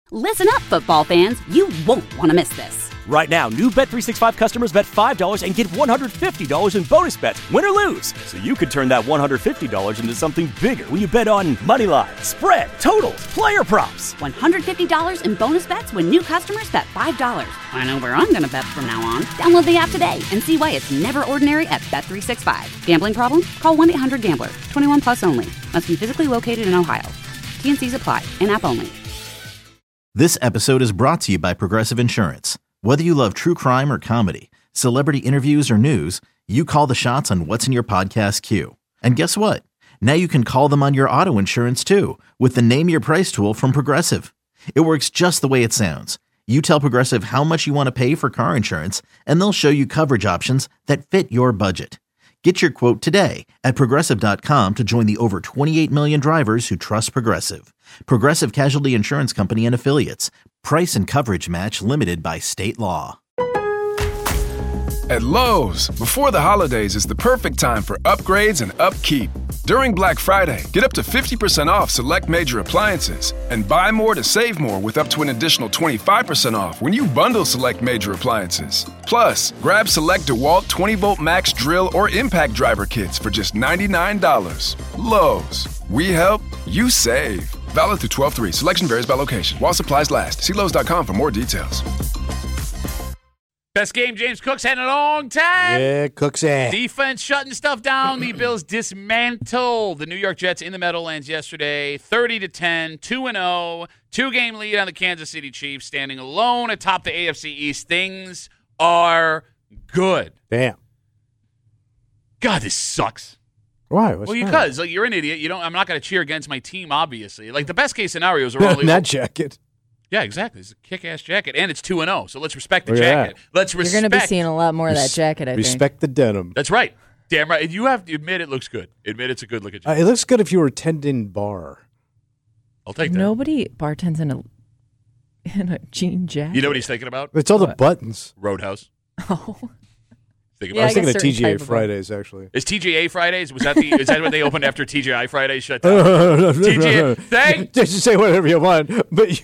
Listen up, football fans. You won't want to miss this. Right now, new Bet365 customers bet $5 and get $150 in bonus bets, win or lose. So you could turn that $150 into something bigger when you bet on moneyline, spread, totals, player props. $150 in bonus bets when new customers bet $5. I know where I'm going to bet from now on. Download the app today and see why it's never ordinary at Bet365. Gambling problem? Call 1-800-GAMBLER. 21 plus only. Must be physically located in Ohio. T&Cs apply. In-app only. This episode is brought to you by Progressive Insurance. Whether you love true crime or comedy, celebrity interviews or news, you call the shots on what's in your podcast queue. And guess what? Now you can call them on your auto insurance too with the Name Your Price tool from Progressive. It works just the way it sounds. You tell Progressive how much you want to pay for car insurance, and they'll show you coverage options that fit your budget. Get your quote today at Progressive.com to join the over 28 million drivers who trust Progressive. Progressive Casualty Insurance Company and Affiliates. Price and coverage match limited by state law. At Lowe's, before the holidays is the perfect time for upgrades and upkeep. During Black Friday, get up to 50% off select major appliances and buy more to save more with up to an additional 25% off when you bundle select major appliances. Plus, grab select DeWalt 20-volt max drill or impact driver kits for just $99. Lowe's, we help, you save. Valid through 12/3. Selection varies by location. While supplies last. See Lowe's.com for more details. Best game James Cook's had in a long time. Yeah, Cook's ass. Defense shutting stuff down. The Bills dismantled the New York Jets in the Meadowlands yesterday, 30-10, 2-0, 2-game lead on the Kansas City Chiefs, standing alone atop the AFC East. Things are good. Damn. God, this sucks. Why? Well, because you're an idiot. I'm not going to cheer against my team, obviously. Like the best case scenarios are only that jacket. Yeah, exactly. It's a kick-ass jacket, and it's 2-0, so let's respect the jacket. Let's respect. You're going to be seeing a lot more of that jacket, I think. Respect the denim. That's right. Damn right. You have to admit it looks good. Admit it's a good-looking jacket. It looks good if you were tending bar. I'll take that. Nobody bartends in a jean jacket. You know what he's thinking about? It's all the buttons. Roadhouse. Oh. I was thinking of TGA Fridays, actually. Is TGA Fridays? Is that what they opened after TGI Fridays shut down? TGA. Just say whatever you want, but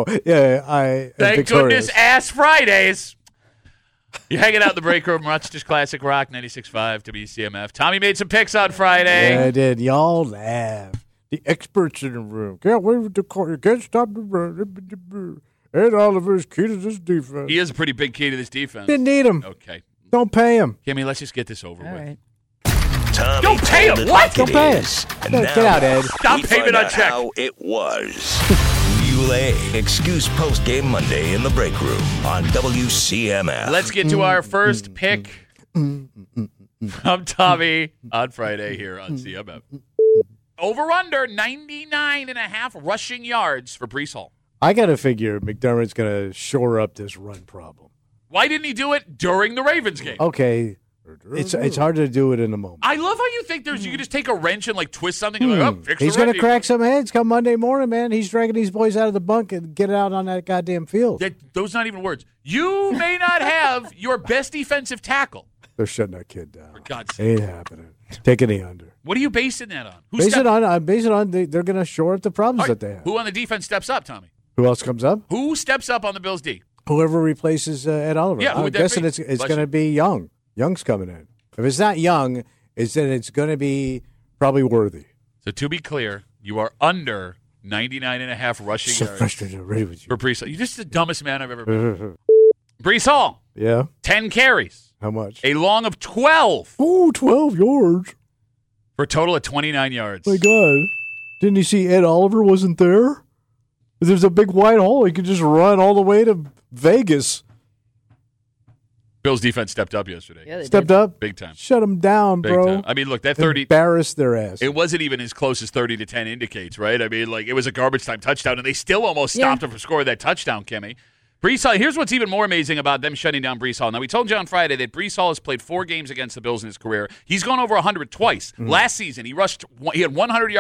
I thank goodness Ass Fridays. You're hanging out in the break room, Rochester's Classic Rock, 96.5 WCMF. Tommy made some picks on Friday. Yeah, I did. Y'all laugh. The experts in the room. Can't wait with the call. You can't stop the run. Ed Oliver's key to this defense. He is a pretty big key to this defense. Didn't need him. Okay. Don't pay him. Kimmy, let's just get this over All with. right. Tommy Don't pay him. What? Don't pay him. Get out, Ed. Stop payment on check. How it was. Muley, excuse post-game Monday in the break room on WCMF. Let's get to our first pick from Tommy on Friday here on CMF. Over-under 99.5 rushing yards for Breece Hall. I got to figure McDermott's going to shore up this run problem. Why didn't he do it during the Ravens game? Okay. It's hard to do it in a moment. I love how you think you can just take a wrench and twist something and He's going to crack some heads come Monday morning, man. He's dragging these boys out of the bunk and get it out on that goddamn field. Those not even words. You may not have your best defensive tackle. They're shutting that kid down. For God's sake. Ain't happening. Take any under. What are you basing that on? Base it on they're going to shore up the problems that they have. Who on the defense steps up, Tommy? Who else comes up? Who steps up on the Bills' D? Whoever replaces Ed Oliver. Yeah, I'm guessing it's going to be Young. Young's coming in. If it's not Young, it's going to be probably Worthy. So to be clear, you are under 99.5 rushing yards. Frustrated already with you. For Breece Hall. You're just the dumbest man I've ever been. Breece Hall. Yeah. 10 carries. How much? A long of 12. Oh, 12 yards. For a total of 29 yards. My God. Didn't you see Ed Oliver wasn't there? There's a big wide hole. He could just run all the way to Vegas. Bills defense stepped up yesterday. Yeah, Stepped up? Big time. Shut them down, Big bro. time. I mean, look, that 30. Embarrassed their ass. It wasn't even as close as 30-10 indicates, right? I mean, it was a garbage time touchdown, and they still almost stopped him from scoring that touchdown, Kimmy. Breece Hall, here's what's even more amazing about them shutting down Breece Hall. Now, we told you on Friday that Breece Hall has played 4 games against the Bills in his career. He's gone over 100 twice. Mm-hmm. Last season, he had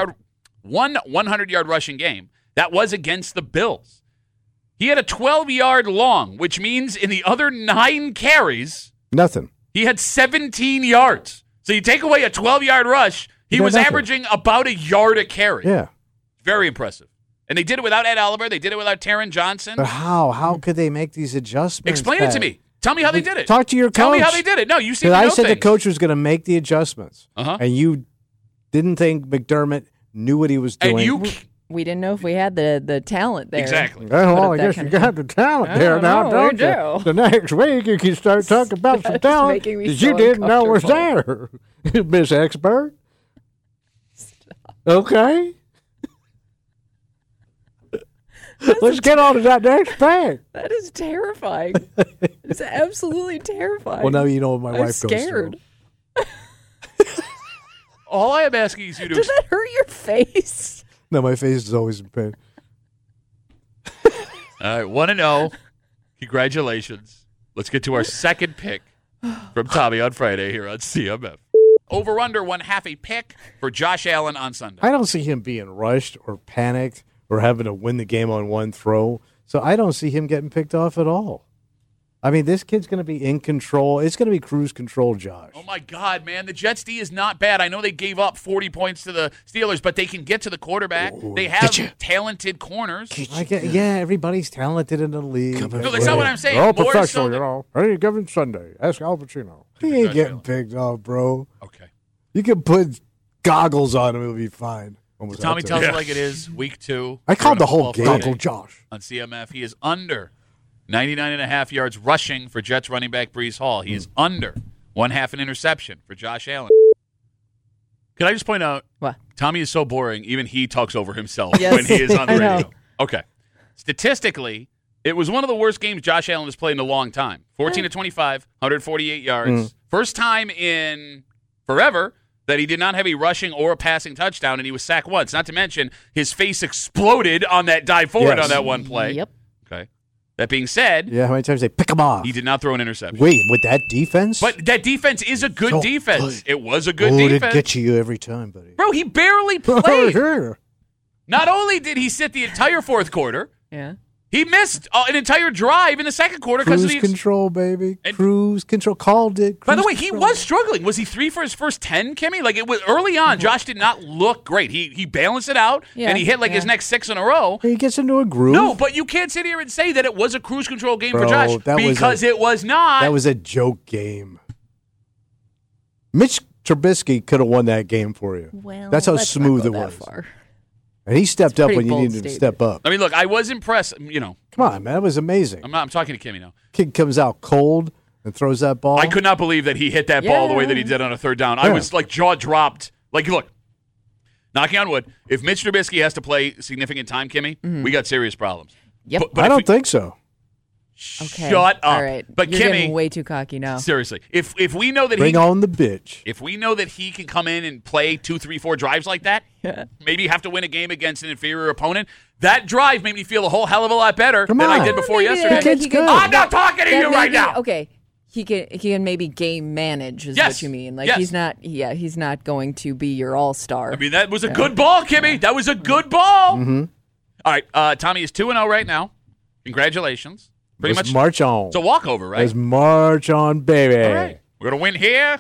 100-yard rushing game. That was against the Bills. He had a 12-yard long, which means in the other 9 carries, nothing. He had 17 yards. So you take away a 12-yard rush, he was averaging about a yard a carry. Yeah. Very impressive. And they did it without Ed Oliver. They did it without Taron Johnson. But how? How could they make these adjustments? Explain it to me. Tell me how they did it. Talk to your coach. Tell me how they did it. No, you seem to know I said things. the coach was going to make the adjustments, and you didn't think McDermott knew what he was doing. We didn't know if we had the talent there. Exactly. Well, I guess you got the talent there now, don't you? The next week you can start talking about some talent that you didn't know was there, Miss Expert. Okay. Let's get on to that next thing. That is terrifying. It's absolutely terrifying. Well, now you know what my I'm wife scared. goes through. All I am asking is you to... Does that hurt your face? No, my face is always in pain. All right, 1-0. Congratulations. Let's get to our second pick from Tommy on Friday here on CMF. Over-under 1/2 a pick for Josh Allen on Sunday. I don't see him being rushed or panicked or having to win the game on one throw. So I don't see him getting picked off at all. I mean, this kid's going to be in control. It's going to be cruise control, Josh. Oh, my God, man. The Jets' D is not bad. I know they gave up 40 points to the Steelers, but they can get to the quarterback. They have talented corners. Yeah, everybody's talented in the league. No, that's not what I'm saying. They're all More professional, so you know. Any given Sunday. Ask Al Pacino. He ain't getting picked off, bro. Okay. You can put goggles on him. It'll be fine. Tommy tells it like it is. Week 2. I called the whole game. Goggle Josh. On CMF, he is under 99.5 yards rushing for Jets running back Breece Hall. He is under 1/2 an interception for Josh Allen. Can I just point out, what? Tommy is so boring, even he talks over himself when he is on the radio. Okay. Statistically, it was one of the worst games Josh Allen has played in a long time. 14 to 25, 148 yards. First time in forever that he did not have a rushing or a passing touchdown, and he was sacked once. Not to mention, his face exploded on that dive forward on that one play. Yep. Okay. That being said, yeah, how many times they pick him off? He did not throw an interception. Wait, with that defense? But that defense is a good defense. It was a good defense. defense. It get you every time, buddy. Bro, he barely played. Not only did he sit the entire fourth quarter, he missed an entire drive in the second quarter because of the control, baby. Cruise control. Called it. By the way, he was struggling. Was he 3 for his first 10, Kimmy? Like, it was early on. Josh did not look great. He balanced it out, and he hit his next 6 in a row. He gets into a groove. No, but you can't sit here and say that it was a cruise control game for Josh because it was not. That was a joke game. Mitch Trubisky could have won that game for you. Well, that's how smooth it was. And he stepped up when you needed him to step up. I mean, look, I was impressed. Come on, man. That was amazing. I'm talking to Kimmy now. Kid comes out cold and throws that ball. I could not believe that he hit that ball the way that he did on a third down. I was like jaw dropped. Like, look, knocking on wood, if Mitch Trubisky has to play significant time, Kimmy, we got serious problems. Yep. But I don't think so. Okay. Shut up. All right. But You're Kimmy, getting way too cocky now. Seriously, if we know that bring on the bitch. If we know that he can come in and play 2, 3, 4 drives like that, maybe have to win a game against an inferior opponent. That drive made me feel a whole hell of a lot better than I did before yesterday. I'm not talking to you right now. Okay. He can maybe game manage is what you mean. Like he's not going to be your all-star. I mean, that was a good ball, Kimmy. That was a good ball. Mm-hmm. All right, Tommy is 2-0 right now. Congratulations. Pretty much march on. It's a walkover, right? Let's march on, baby. All right. We're going to win here.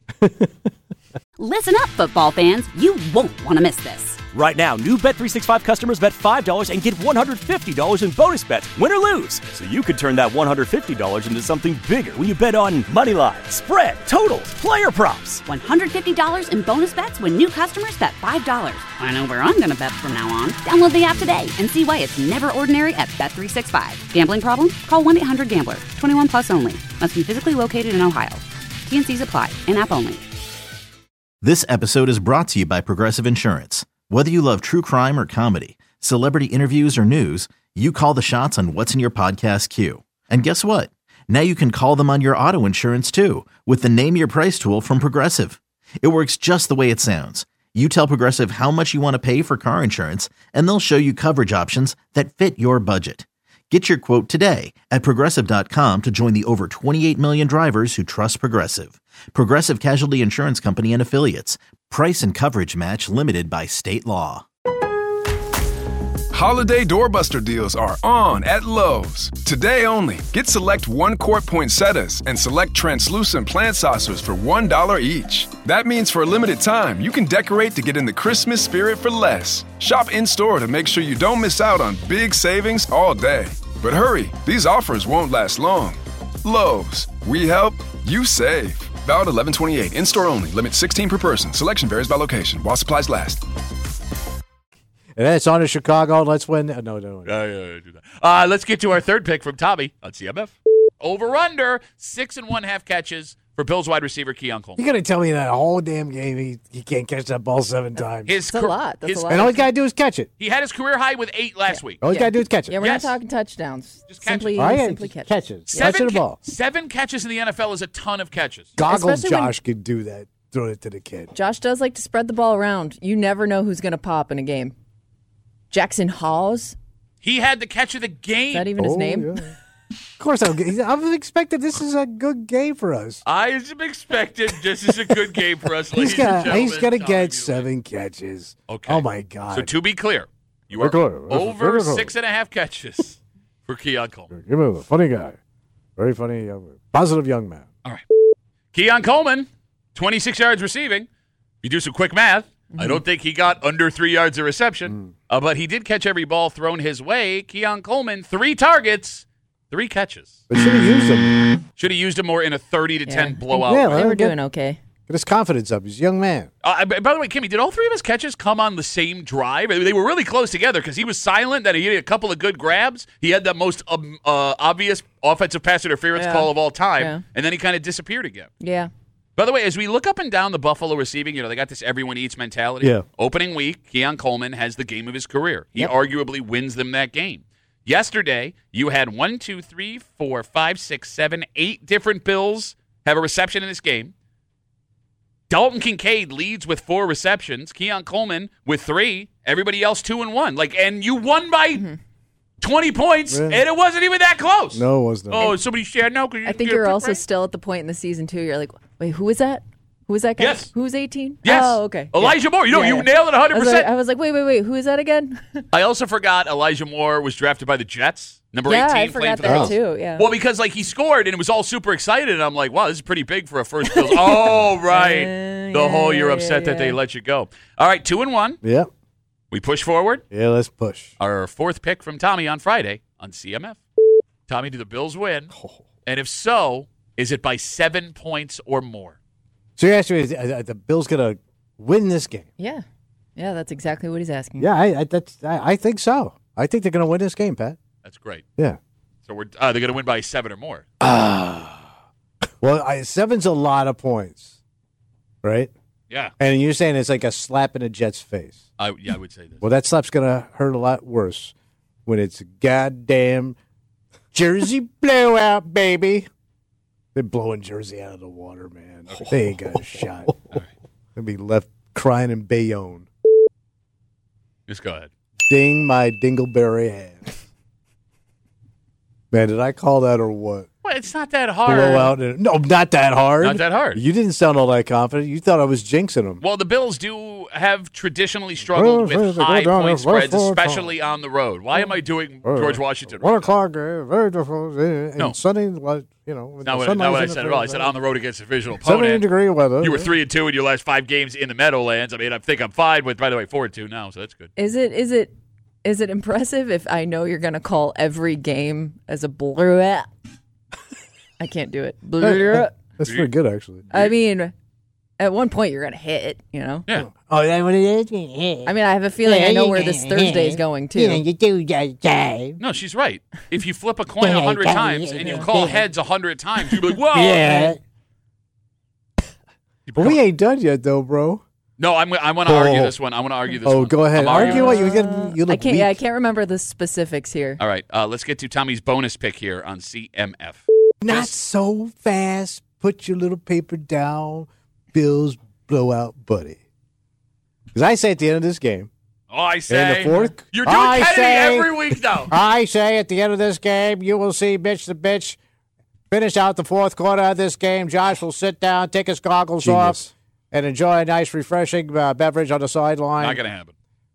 Listen up, football fans. You won't want to miss this. Right now, new Bet365 customers bet $5 and get $150 in bonus bets, win or lose. So you could turn that $150 into something bigger when you bet on Moneyline, spread, totals, player props. $150 in bonus bets when new customers bet $5. I know where I'm going to bet from now on. Download the app today and see why it's never ordinary at Bet365. Gambling problem? Call 1-800-GAMBLER. 21 plus only. Must be physically located in Ohio. T&Cs apply. In-app only. This episode is brought to you by Progressive Insurance. Whether you love true crime or comedy, celebrity interviews or news, you call the shots on what's in your podcast queue. And guess what? Now you can call them on your auto insurance too with the Name Your Price tool from Progressive. It works just the way it sounds. You tell Progressive how much you want to pay for car insurance, and they'll show you coverage options that fit your budget. Get your quote today at Progressive.com to join the over 28 million drivers who trust Progressive. Progressive Casualty Insurance Company and Affiliates. Price and coverage match limited by state law. Holiday doorbuster deals are on at Lowe's. Today only, get select 1-quart poinsettias and select translucent plant saucers for $1 each. That means for a limited time, you can decorate to get in the Christmas spirit for less. Shop in-store to make sure you don't miss out on big savings all day. But hurry, these offers won't last long. Lowe's, we help, you save. Valid 11/28, in-store only, limit 16 per person. Selection varies by location, while supplies last. And it's on to Chicago. Let's win. No. Do that. Let's get to our third pick from Tommy on CMF. Over/under 6.5 catches for Bills wide receiver Keon Coleman. You're going to tell me that whole damn game he can't catch that ball 7 times. That's a lot. That's a lot. And all he's got to do is catch it. He had his career high with 8 last week. All he's got to do is catch it. Yeah, we're not talking touchdowns. Just catch it. Simply catches. 7 the ball. 7 catches in the NFL is a ton of catches. Goggles Josh could do that. Throw it to the kid. Josh does like to spread the ball around. You never know who's going to pop in a game. Jackson Hawes. He had the catch of the game. Is that even his name? Yeah. Of course, I'm expecting this is a good game for us. I am expecting this is a good game for us. He's got to get 7 catches. Okay. Oh, my God. So to be clear, you are over 6.5 catches for Keon Coleman. You're a funny guy. Very funny, positive young man. All right. Keon Coleman, 26 yards receiving. You do some quick math. I don't think he got under 3 yards of reception, but he did catch every ball thrown his way. Keon Coleman, 3 targets, 3 catches. But should have used him. Should have used him more in a 30-10 blowout. Yeah, they were doing okay. Get his confidence up. He's a young man. By the way, Kimmy, did all 3 of his catches come on the same drive? They were really close together because he was silent. Then he had a couple of good grabs. He had the most obvious offensive pass interference call of all time, and then he kind of disappeared again. Yeah. By the way, as we look up and down the Buffalo receiving, they got this everyone eats mentality. Yeah. Opening week, Keon Coleman has the game of his career. He arguably wins them that game. Yesterday, you had 8 different Bills have a reception in this game. Dalton Kincaid leads with 4 receptions. Keon Coleman with 3. Everybody else 2 and 1. And you won by 20 points, and it wasn't even that close. No, it wasn't. Oh, somebody shared no. I think you're also still at the point in the season, too. You're like, wait, who is that? Who is that guy? Yes. Who's 18? Yes. Oh, okay. Elijah Moore. You nailed it 100%. I was like, wait. Who is that again? I also forgot Elijah Moore was drafted by the Jets. Number 18. I forgot that too. Yeah. Well, because he scored and it was all super excited, and I'm like, wow, this is pretty big for a first Bills. Oh, right. You're upset that they let you go. All right, 2 and 1. Yep. We push forward. Yeah, let's push. Our 4th pick from Tommy on Friday on CMF. Tommy, do the Bills win? And if so, is it by 7 points or more? So you're asking me, are the Bills going to win this game? Yeah. Yeah, that's exactly what he's asking. Yeah, I think so. I think they're going to win this game, Pat. That's great. Yeah. So they're going to win by 7 or more. Well, 7's a lot of points, right? Yeah. And you're saying it's like a slap in a Jets' face. I would say this. Well, that slap's going to hurt a lot worse when it's a goddamn Jersey blowout, baby. They're blowing Jersey out of the water, man. They ain't got a shot. They'll be left crying in Bayonne. Just go ahead. Ding my dingleberry hand. Man, did I call that or what? Well, it's not that hard. Blowout. No, not that hard. Not that hard. You didn't sound all that confident. You thought I was jinxing them. Well, the Bills do have traditionally struggled with high point spreads, especially on the road. Why am I doing George Washington? 1 o'clock, very difficult. And sunny, Not what I said at all. I said on the road against a divisional opponent. 70-degree weather. You were 3-2 in your last 5 games in the Meadowlands. I mean, I think I'm fine with, by the way, 4-2 now, so that's good. Is it impressive if I know you're going to call every game as a blowout? I can't do it. That's pretty good, actually. I mean, at one point you're going to hit, Yeah. Oh, that what it is? I mean, I have a feeling I know where this Thursday is going, too. No, she's right. If you flip a coin 100 times and you call heads 100 times, you'll be like, whoa. Yeah. But we ain't done yet, though, bro. No, I want to argue this one. I want to argue this one. Oh, go ahead. Argue what? You look weak. I can't remember the specifics here. All right, let's get to Tommy's bonus pick here on CMF. Not so fast. Put your little paper down. Bills blowout, buddy. Because I say at the end of this game. Oh, I say. In the fourth. You're doing Kennedy every week, though. I say at the end of this game, you will see bitch the bitch finish out the fourth quarter of this game. Josh will sit down, take his goggles off, and enjoy a nice, refreshing beverage on the sideline. Not going to happen.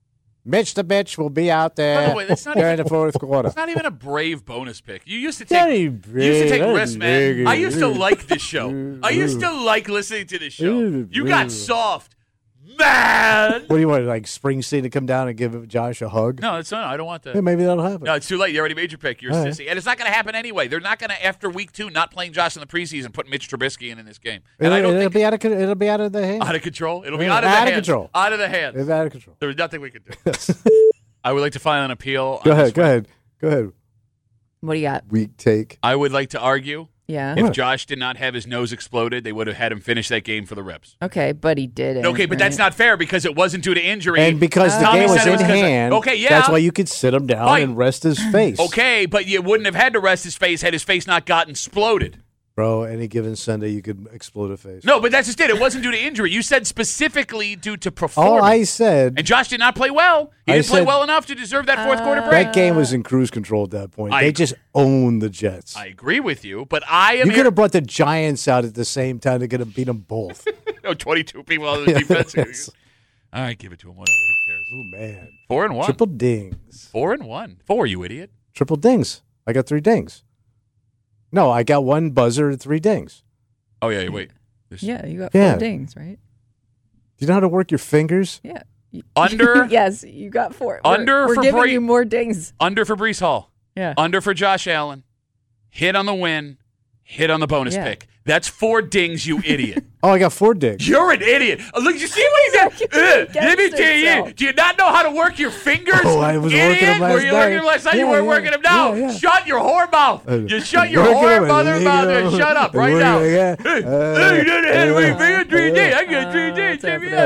Mitch the bitch will be out there By the way, that's not during even- the fourth quarter. It's not even a brave bonus pick. You used to That take ain't you used to take brave. risks, That's man. big. I used to like this show. I used to like listening to this show. You got soft, man. What do you want, like Springsteen to come down and give Josh a hug? No, it's not. I don't want that. Yeah, maybe that'll happen. No, it's too late. You already made your pick. You're a All right. sissy. And it's not going to happen anyway. They're not going to, after week 2, not playing Josh in the preseason, put Mitch Trubisky in this game. And I don't It'll think be out of the hand. out of control. It'll be Yeah, out of the out of hands. control. Out of the hands. It's out of control. There's nothing we can do. I would like to file an appeal. Go on this ahead. one. Go ahead. What do you got? Weak take. I would like to argue Yeah. if Josh did not have his nose exploded, they would have had him finish that game for the Rips. Okay, but he didn't. Okay, but that's not fair because it wasn't due to injury. And because the Tommy game was said it in 'cause of- hand, Okay, yeah. that's why you could sit him down Fine. and rest his face. Okay, but you wouldn't have had to rest his face had his face not gotten exploded. Bro, any given Sunday you could explode a face. No, but that's just it. It wasn't due to injury. You said specifically due to performance. All I said, And Josh did not play well. He I didn't play said- well enough to deserve that fourth quarter break. that game was in cruise control at that point. They just owned the Jets. I agree with you, but I am You could have brought the Giants out at the same time. They could have beat them both. 22 people on the defense. Yes. All right, give it to him. Whatever. Who cares? Oh, man. 4-1. Triple dings. 4-1. 4, you idiot. Triple dings. I got 3 dings. No, I got 1 buzzer and 3 dings. Oh, yeah, wait. Yeah, you got Yeah. 4 dings, right? Do you know how to work your fingers? Yeah. Under? Yes, you got 4. Under we're for giving Brady- you more dings. Under for Breece Hall. Yeah. Under for Josh Allen. Hit on the win. Hit on the bonus Yeah. pick. That's 4 dings, you idiot. Oh, I got 4 dings. You're an idiot. Look, you see what he said? Let me Against tell you. himself. Do you not know how to work your fingers? Oh, I was idiot? working them last Were you working them night. last night? You Yeah, weren't yeah. working them now. Yeah, yeah. Shut your whore mouth. You shut your Working whore them, mother mouth. And shut up right now. Yeah. Hey, you didn't have to wait for 3 days. I got 3 days. time for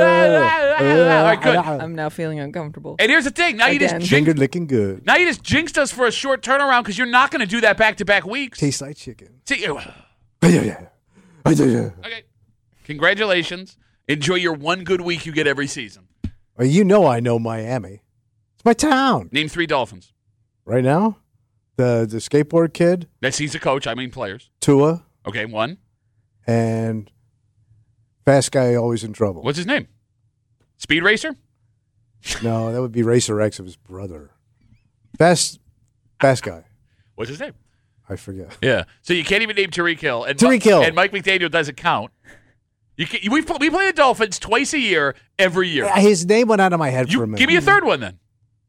All right, good. I'm now feeling uncomfortable. And here's the thing. Now you just Again. Finger jinxed. licking good. Now you just jinxed us for a short turnaround because you're not going to do that back-to-back weeks. Tastes like chicken. See, Yeah. okay. Congratulations. Enjoy your one good week you get every season. Well, you know I know Miami. It's my town. Name 3 Dolphins. Right now, the skateboard kid, He's a coach. I mean players. Tua, Okay, 1. and fast guy always in trouble. What's his name? Speed Racer? No, that would be Racer X of his brother. Fast guy. What's his name? I forget. Yeah. So you can't even name Tyreek Hill. And Tyreek Hill. And Mike McDaniel doesn't count. We play the Dolphins twice a year, every year. His name went out of my head for a minute. Give me a third one then.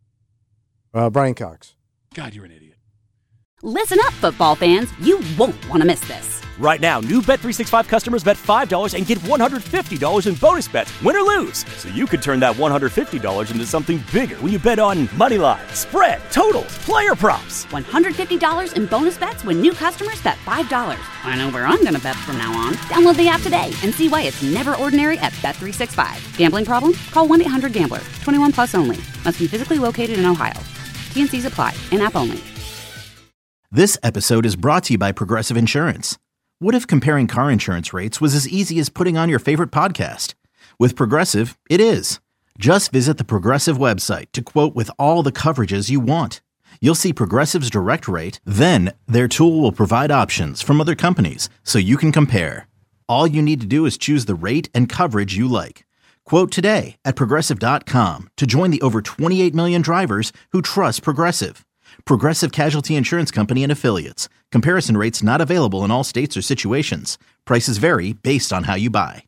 Brian Cox. God, you're an idiot. Listen up, football fans. You won't want to miss this. Right now, new Bet365 customers bet $5 and get $150 in bonus bets, win or lose. So you could turn that $150 into something bigger when you bet on money line, spread, totals, player props. $150 in bonus bets when new customers bet $5. I know where I'm going to bet from now on. Download the app today and see why it's never ordinary at Bet365. Gambling problem? Call 1-800-GAMBLER. 21 plus only. Must be physically located in Ohio. T&Cs apply. In-app only. This episode is brought to you by Progressive Insurance. What if comparing car insurance rates was as easy as putting on your favorite podcast? With Progressive, it is. Just visit the Progressive website to quote with all the coverages you want. You'll see Progressive's direct rate, then their tool will provide options from other companies so you can compare. All you need to do is choose the rate and coverage you like. Quote today at Progressive.com to join the over 28 million drivers who trust Progressive. Progressive Casualty Insurance Company and Affiliates. Comparison rates not available in all states or situations. Prices vary based on how you buy.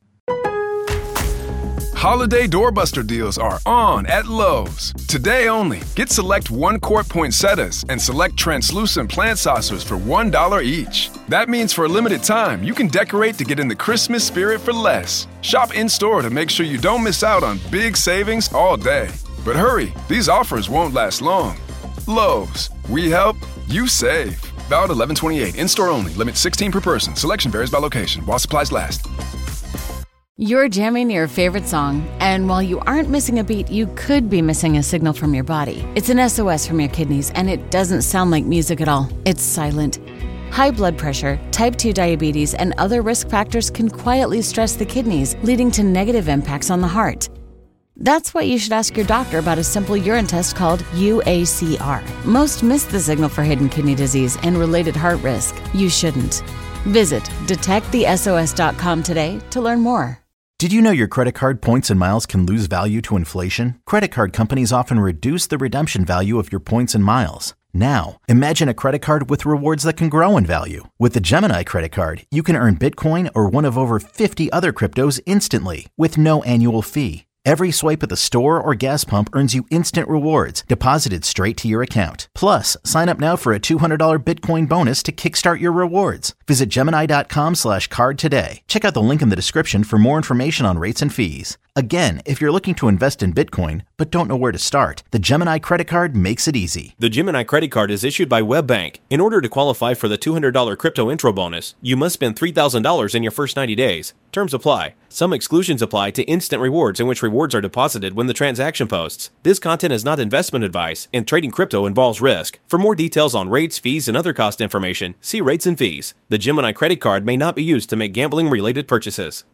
Holiday doorbuster deals are on at Lowe's. Today only, get select 1-quart poinsettias and select translucent plant saucers for $1 each. That means for a limited time, you can decorate to get in the Christmas spirit for less. Shop in-store to make sure you don't miss out on big savings all day. But hurry, these offers won't last long. Lowe's, we help, you save. Valid 11/28, in-store only, limit 16 per person. Selection varies by location, while supplies last. You're jamming your favorite song, and while you aren't missing a beat, you could be missing a signal from your body. It's an SOS from your kidneys, and it doesn't sound like music at all. It's silent. High blood pressure, type 2 diabetes, and other risk factors can quietly stress the kidneys, leading to negative impacts on the heart. That's why you should ask your doctor about a simple urine test called UACR. Most miss the signal for hidden kidney disease and related heart risk. You shouldn't. Visit detectthesos.com today to learn more. Did you know your credit card points and miles can lose value to inflation? Credit card companies often reduce the redemption value of your points and miles. Now, imagine a credit card with rewards that can grow in value. With the Gemini credit card, you can earn Bitcoin or one of over 50 other cryptos instantly with no annual fee. Every swipe at the store or gas pump earns you instant rewards deposited straight to your account. Plus, sign up now for a $200 Bitcoin bonus to kickstart your rewards. Visit Gemini.com/card today. Check out the link in the description for more information on rates and fees. Again, if you're looking to invest in Bitcoin but don't know where to start, the Gemini credit card makes it easy. The Gemini credit card is issued by WebBank. In order to qualify for the $200 crypto intro bonus, you must spend $3,000 in your first 90 days. Terms apply. Some exclusions apply to instant rewards in which rewards are deposited when the transaction posts. This content is not investment advice, and trading crypto involves risk. For more details on rates, fees, and other cost information, see rates and fees. The Gemini credit card may not be used to make gambling-related purchases.